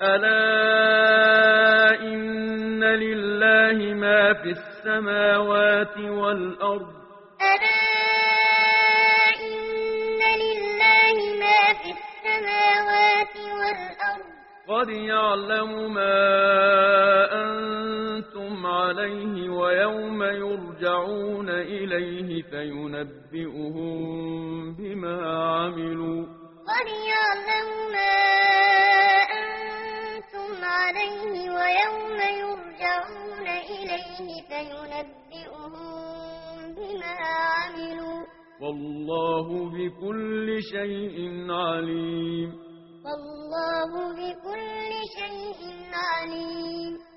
ألا إن لله ما في السماوات والأرض ألا إن لله ما في السماوات والأرض قد يعلم ما أنتم عليه ويوم يرجعون إليه فينبئهم بما عملوا قد يعلم ما أنتم عليه ويوم يرجعون إليه فينبئهم بما عملوا والله بكل شيء عليم والله بكل شيء عليم